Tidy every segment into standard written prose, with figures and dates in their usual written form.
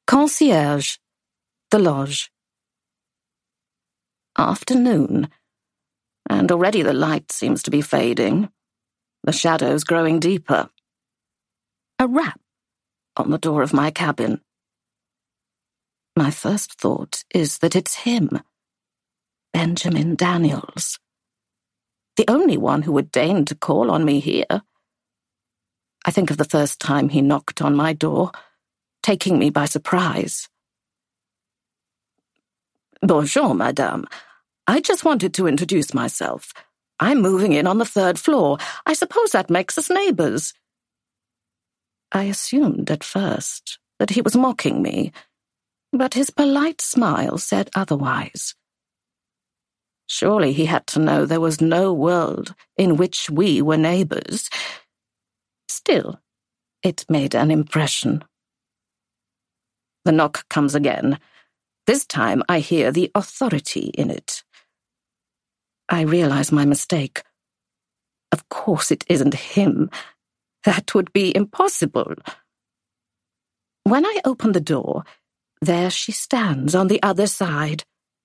Concierge. The lodge. Afternoon, and already the light seems to be fading, the shadows growing deeper. A rap on the door of my cabin. My first thought is that it's him, Benjamin Daniels, the only one who would deign to call on me here. I think of the first time he knocked on my door, taking me by surprise. Bonjour, madame. I just wanted to introduce myself. I'm moving in on the 3rd floor. I suppose that makes us neighbors. I assumed at first that he was mocking me, but his polite smile said otherwise. Surely he had to know there was no world in which we were neighbors. Still, it made an impression. The knock comes again. This time I hear the authority in it. I realize my mistake. Of course it isn't him. That would be impossible. When I open the door, there she stands on the other side.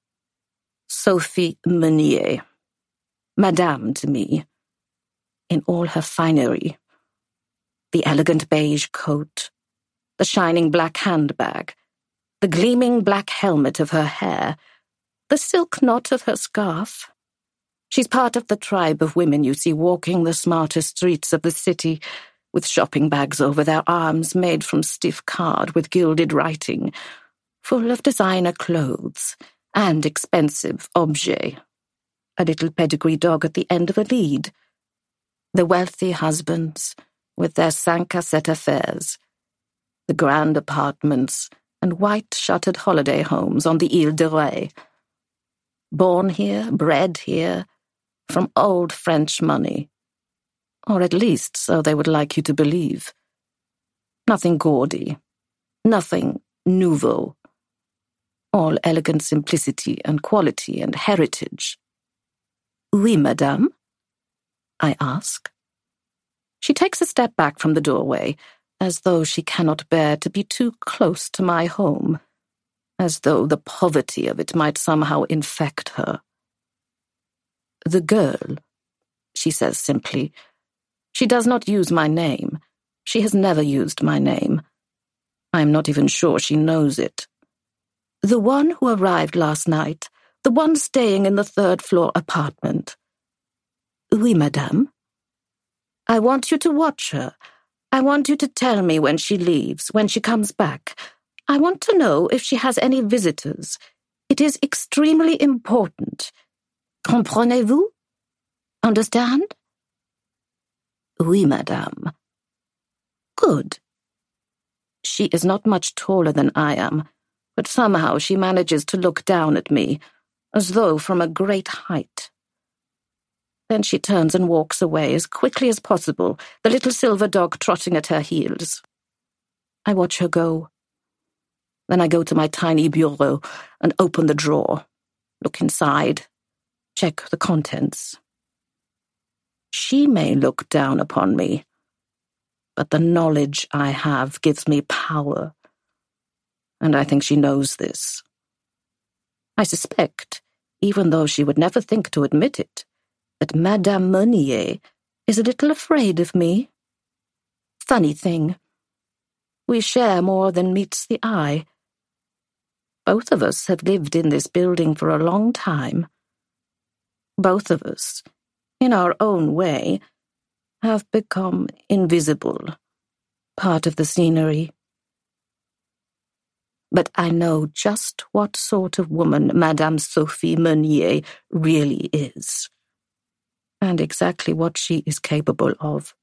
Sophie Meunier, Madame to me, in all her finery. The elegant beige coat, the shining black handbag, the gleaming black helmet of her hair, the silk knot of her scarf. She's part of the tribe of women you see walking the smarter streets of the city, with shopping bags over their arms made from stiff card with gilded writing, full of designer clothes and expensive objets. A little pedigree dog at the end of a lead. The wealthy husbands with their 5 à 7 affairs. The grand apartments and white-shuttered holiday homes on the Ile de Ré. Born here, bred here, from old French money. Or at least so they would like you to believe. Nothing gaudy, nothing nouveau. All elegant simplicity and quality and heritage. Oui, madame? I ask. She takes a step back from the doorway, as though she cannot bear to be too close to my home, as though the poverty of it might somehow infect her. The girl, she says simply. She does not use my name. She has never used my name. I am not even sure she knows it. The one who arrived last night, the one staying in the 3rd floor apartment. Oui, madame. I want you to watch her. I want you to tell me when she leaves, when she comes back. I want to know if she has any visitors. It is extremely important. Comprenez-vous? Understand? Oui, madame. Good. She is not much taller than I am, but somehow she manages to look down at me, as though from a great height. Then she turns and walks away as quickly as possible, the little silver dog trotting at her heels. I watch her go. Then I go to my tiny bureau and open the drawer, look inside, check the contents. She may look down upon me, but the knowledge I have gives me power, and I think she knows this. I suspect, even though she would never think to admit it, that Madame Meunier is a little afraid of me. Funny thing. We share more than meets the eye. Both of us have lived in this building for a long time. Both of us, in our own way, have become invisible, part of the scenery. But I know just what sort of woman Madame Sophie Meunier really is, and exactly what she is capable of.